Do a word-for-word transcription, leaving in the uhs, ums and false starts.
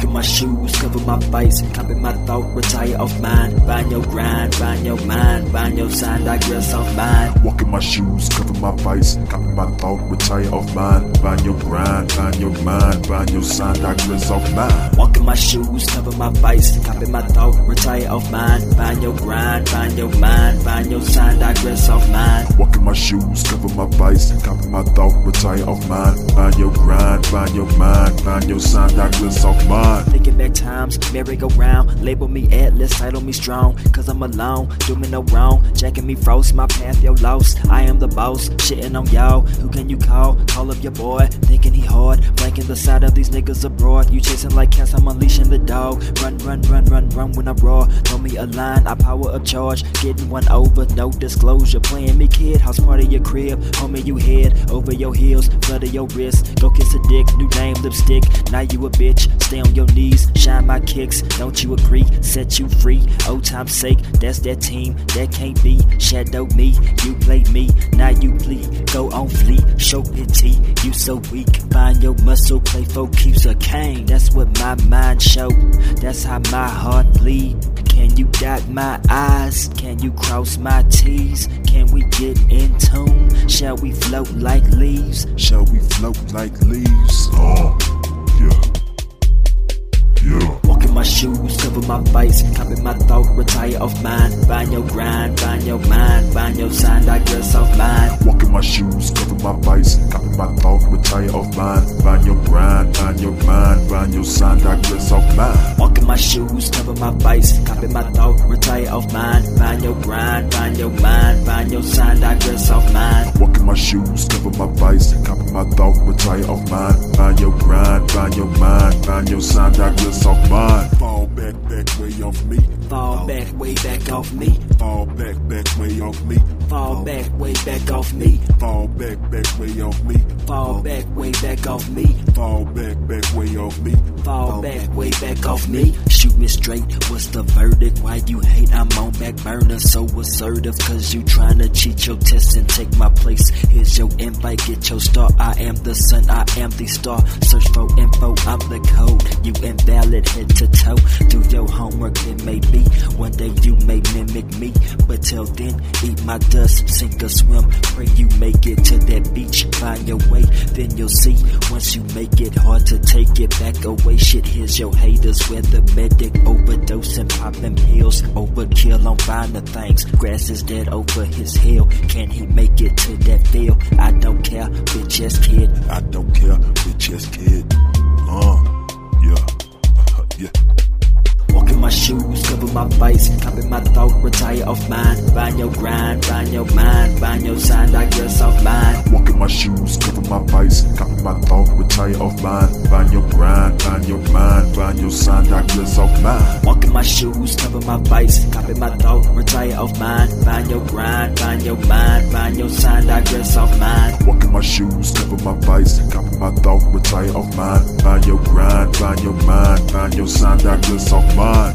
Walk in my shoes, cover my vice, copy my thought, retire off mine. Find your grind, find your mind, find your sign, digress off mine. Walk in my shoes, cover my vice, copy my thought, retire off mine. Find your grind, find your mind, find your sign, digress off mine. Walk in my shoes, cover my vice, copy my thought, retire off mine. Find your grind, find your mind, find your sign, digress off mine. Walk in my shoes, cover my vice, copy my thought, retire off mine. Find your grind, find your mind, find your sign, digress off mine. Thinking back times, merry-go-round, label me Atlas, title me strong, cause I'm alone, do me no wrong, jacking me frost, my path yo lost, I am the boss, shitting on y'all, who can you call, call up your boy, thinking he hard, blanking the side of these niggas abroad, you chasing like cats, I'm unleashing the dog, run, run, run, run, run when I roar, throw me a line, I power up charge, getting one over, no disclosure, playing me kid, house party your crib, homie you head, over your heels, blood of your wrist, go kiss a dick, new name lipstick, now you a bitch, stay on your knees, shine my kicks, don't you agree, set you free, old time's sake, that's that team, that can't be, shadow me, you play me, now you bleed, go on flee, show pity, you so weak, find your muscle, play for keeps a cane, that's what my mind show, that's how my heart bleed, can you dot my I's, can you cross my T's, can we get in tune, shall we float like leaves, shall we float like leaves, oh, yeah. Yeah. Walk in my shoes, cover my vice, copy my thought, retire off mine. Find your grind, find your mind, find your sign, digress off mine. Walk in my shoes, cover my vice, copy my thought, retire off mine. Find your grind, find your mind, find your sign, digress off mine. Walk in my shoes, cover my vice, copy my thought, retire off mine. Find your grind, find your mind, find your sign, digress off mine. Walk in my shoes, cover my vice, copy my thought, retire off mine. Find your grind, find your mind, find your sign, digress off mine. Fall back, back way off me. Fall back, way back off me. Fall back, back way off me. Fall back, way back off me. Fall back, back way off me. Fall back, way back off me. Fall back, back way off me. Fall back, way back off me. Shoot me straight, what's the verdict? Why you hate? I'm on back burner, so assertive. Cause you tryna cheat your test and take my place. Here's your invite, get your start. I am the sun, I am the star. Search for info, I'm the code. You invalid head to toe. Do your homework, it may be. One day you may mimic me. But till then, eat my dust, sink or swim. Pray you make it to that beach. Find your way, then you'll see. Once you make it hard to take it back away. Shit, here's your haters where the medic overdose and popping pills. Overkill on finer things. Grass is dead over his hill. Can he make it to that field? I don't care, bitch ass kid. I don't care, bitch ass kid. Uh, yeah, uh, yeah. Walk in my shoes, cover my vice, copy my thought, retire off mine. Find your grind, find your mind, find your sign, digress off mine. Walk in my shoes, cover my vice, copy my thought, retire off mine. Find your grind, find your mind, find your sign, digress off mine. Walk in my shoes, cover my vice, copy my thought, retire off mine. Find your grind, find your mind, find your sign, digress off mine. Walk in my shoes, cover my vice, copy my thought, retire off mine. Find your grind, find your mind, find your sign, digress off mine.